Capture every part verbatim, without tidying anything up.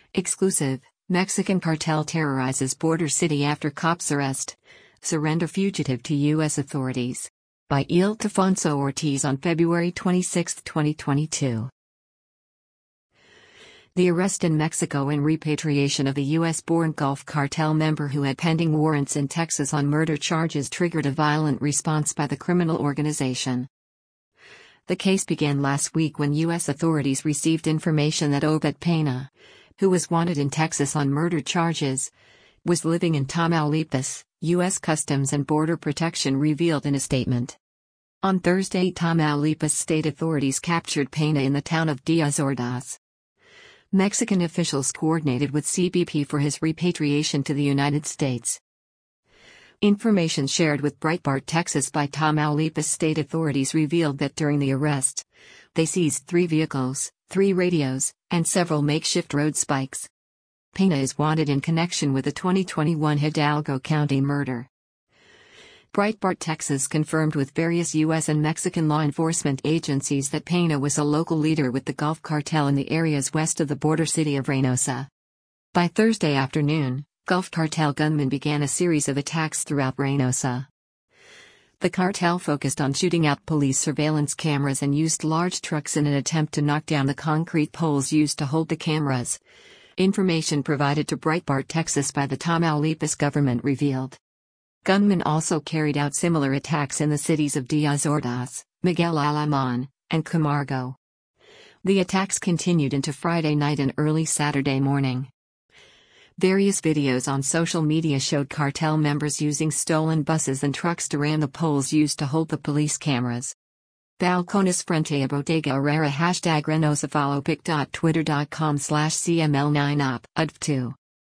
Exclusive: Mexican cartel terrorizes border city after cops arrest. Surrender fugitive to U S authorities. By Ildefonso Ortiz on February twenty-sixth, twenty twenty-two. The arrest in Mexico and repatriation of a U S-born Gulf Cartel member who had pending warrants in Texas on murder charges triggered a violent response by the criminal organization. The case began last week when U S authorities received information that Obed Pena, who was wanted in Texas on murder charges, was living in Tamaulipas, U S Customs and Border Protection revealed in a statement. On Thursday, Tamaulipas state authorities captured Pena in the town of Diaz Ordaz. Mexican officials coordinated with C B P for his repatriation to the United States. Information shared with Breitbart Texas by Tamaulipas state authorities revealed that during the arrest, they seized three vehicles, three radios, and several makeshift road spikes. Pena is wanted in connection with the twenty twenty-one Hidalgo County murder. Breitbart Texas confirmed with various U S and Mexican law enforcement agencies that Pena was a local leader with the Gulf Cartel in the areas west of the border city of Reynosa. By Thursday afternoon, Gulf Cartel gunmen began a series of attacks throughout Reynosa. The cartel focused on shooting out police surveillance cameras and used large trucks in an attempt to knock down the concrete poles used to hold the cameras. Information provided to Breitbart Texas by the Tamaulipas government revealed. Gunmen also carried out similar attacks in the cities of Diaz Ordaz, Miguel Alemán, and Camargo. The attacks continued into Friday night and early Saturday morning. Various videos on social media showed cartel members using stolen buses and trucks to ram the poles used to hold the police cameras. Balcones frente a Bodega Herrera hashtag Reynosa follow pic.twitter.com slash cml9op udf two.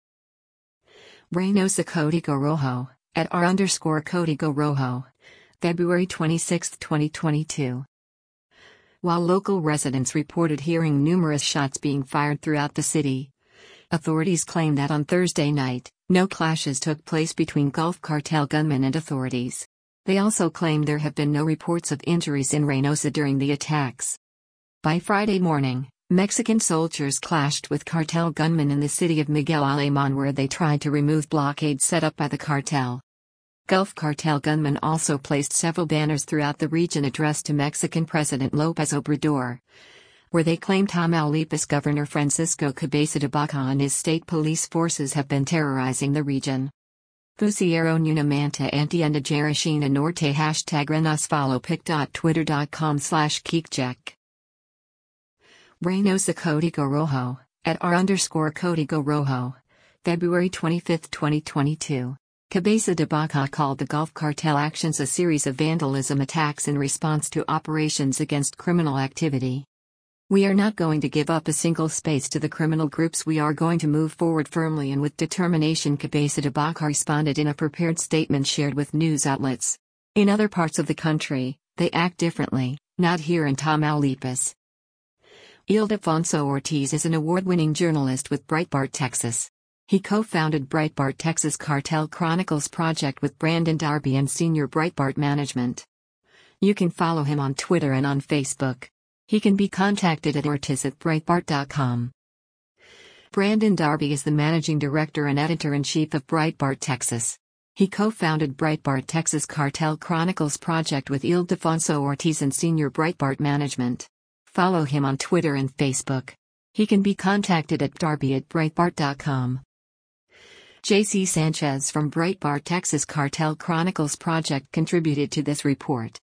Reynosa Código Rojo, at r underscore Código Rojo. February twenty-sixth, twenty twenty-two. While local residents reported hearing numerous shots being fired throughout the city, authorities claim that on Thursday night, no clashes took place between Gulf Cartel gunmen and authorities. They also claim there have been no reports of injuries in Reynosa during the attacks. By Friday morning, Mexican soldiers clashed with cartel gunmen in the city of Miguel Alemán where they tried to remove blockades set up by the cartel. Gulf Cartel gunmen also placed several banners throughout the region addressed to Mexican President López Obrador, where they claim Tamaulipas Governor Francisco Cabeza de Vaca and his state police forces have been terrorizing the region. Pusieron una manta antienda Jarashina Norte hashtag Reynosa follow pic.twitter.com slash Keekcheck. Reynosa Código Rojo, at r underscore Código Rojo. February twenty-fifth, twenty twenty-two. Cabeza de Vaca called the Gulf Cartel actions a series of vandalism attacks in response to operations against criminal activity. We are not going to give up a single space to the criminal groups. We are going to move forward firmly and with determination, Cabeza de Vaca responded in a prepared statement shared with news outlets. In other parts of the country, they act differently, not here in Tamaulipas. Ildefonso Ortiz is an award-winning journalist with Breitbart Texas. He co-founded Breitbart Texas Cartel Chronicles project with Brandon Darby and Senior Breitbart Management. You can follow him on Twitter and on Facebook. He can be contacted at ortiz at breitbart dot com. Brandon Darby is the managing director and editor-in-chief of Breitbart Texas. He co-founded Breitbart Texas Cartel Chronicles project with Ildefonso Ortiz and Senior Breitbart Management. Follow him on Twitter and Facebook. He can be contacted at darby at breitbart dot com. J C Sanchez from Breitbart Texas Cartel Chronicles project contributed to this report.